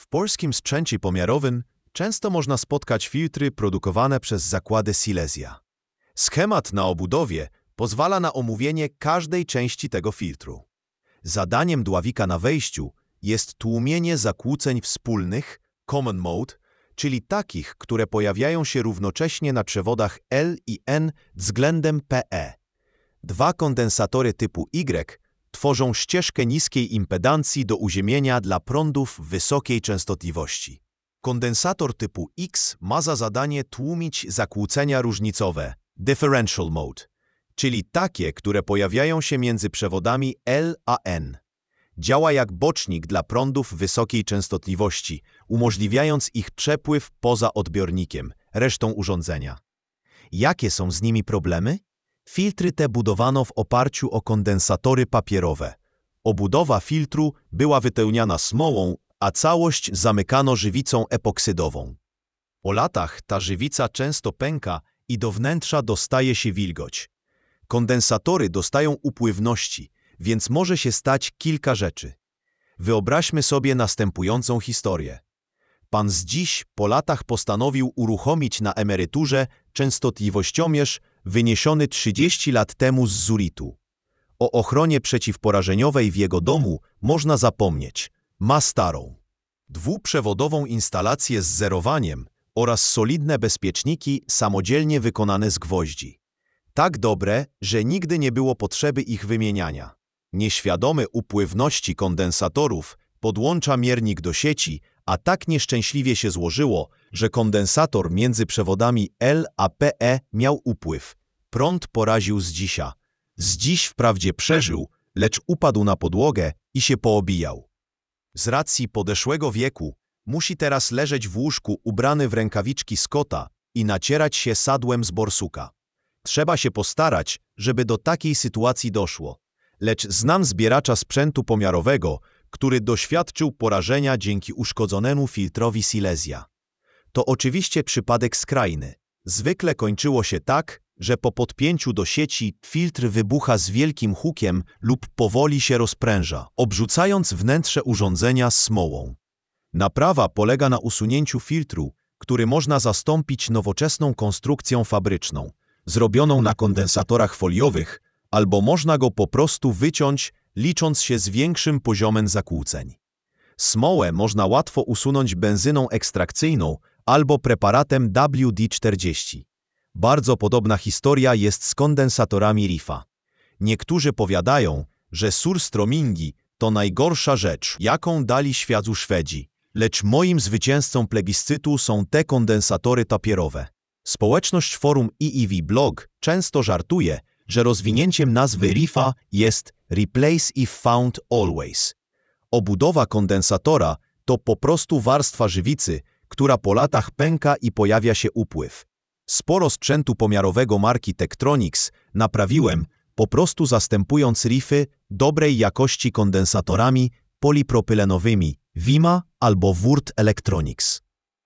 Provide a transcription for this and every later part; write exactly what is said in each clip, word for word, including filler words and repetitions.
W polskim sprzęcie pomiarowym często można spotkać filtry produkowane przez zakłady Silesia. Schemat na obudowie pozwala na omówienie każdej części tego filtru. Zadaniem dławika na wejściu jest tłumienie zakłóceń wspólnych, common mode, czyli takich, które pojawiają się równocześnie na przewodach L i N względem P E. Dwa kondensatory typu Y tworzą ścieżkę niskiej impedancji do uziemienia dla prądów wysokiej częstotliwości. Kondensator typu X ma za zadanie tłumić zakłócenia różnicowe, differential mode, czyli takie, które pojawiają się między przewodami L a N. Działa jak bocznik dla prądów wysokiej częstotliwości, umożliwiając ich przepływ poza odbiornikiem, resztą urządzenia. Jakie są z nimi problemy? Filtry te budowano w oparciu o kondensatory papierowe. Obudowa filtru była wypełniana smołą, a całość zamykano żywicą epoksydową. Po latach ta żywica często pęka i do wnętrza dostaje się wilgoć. Kondensatory dostają upływności, więc może się stać kilka rzeczy. Wyobraźmy sobie następującą historię. Pan z dziś po latach postanowił uruchomić na emeryturze częstotliwościomierz wyniesiony trzydzieści lat temu z Zuritu. O ochronie przeciwporażeniowej w jego domu można zapomnieć. Ma starą, dwuprzewodową instalację z zerowaniem oraz solidne bezpieczniki samodzielnie wykonane z gwoździ. Tak dobre, że nigdy nie było potrzeby ich wymieniania. Nieświadomy upływności kondensatorów podłącza miernik do sieci, a tak nieszczęśliwie się złożyło, że kondensator między przewodami L a P E miał upływ. Prąd poraził Zdzisia. Zdziś wprawdzie przeżył, lecz upadł na podłogę i się poobijał. Z racji podeszłego wieku musi teraz leżeć w łóżku ubrany w rękawiczki z kota i nacierać się sadłem z borsuka. Trzeba się postarać, żeby do takiej sytuacji doszło. Lecz znam zbieracza sprzętu pomiarowego, który doświadczył porażenia dzięki uszkodzonemu filtrowi Silesia. To oczywiście przypadek skrajny. Zwykle kończyło się tak, że po podpięciu do sieci filtr wybucha z wielkim hukiem lub powoli się rozpręża, obrzucając wnętrze urządzenia smołą. Naprawa polega na usunięciu filtru, który można zastąpić nowoczesną konstrukcją fabryczną, zrobioną na kondensatorach foliowych, albo można go po prostu wyciąć, licząc się z większym poziomem zakłóceń. Smołę można łatwo usunąć benzyną ekstrakcyjną albo preparatem W D czterdzieści. Bardzo podobna historia jest z kondensatorami Riffa. Niektórzy powiadają, że surströmingi to najgorsza rzecz, jaką dali światu Szwedzi, lecz moim zwycięzcą plebiscytu są te kondensatory papierowe. Społeczność forum I I V Blog często żartuje, że rozwinięciem nazwy Riffa jest Replace if found always. Obudowa kondensatora to po prostu warstwa żywicy, która po latach pęka i pojawia się upływ. Sporo sprzętu pomiarowego marki Tektronix naprawiłem, po prostu zastępując Riffy dobrej jakości kondensatorami polipropylenowymi Wima albo Wurt Electronics.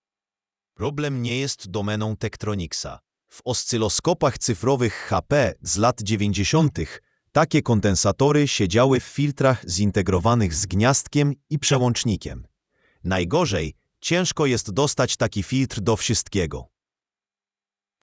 Problem nie jest domeną Tektronixa. W oscyloskopach cyfrowych H P z lat dziewięćdziesiątych takie kondensatory siedziały w filtrach zintegrowanych z gniazdkiem i przełącznikiem. Najgorzej, ciężko jest dostać taki filtr do wszystkiego.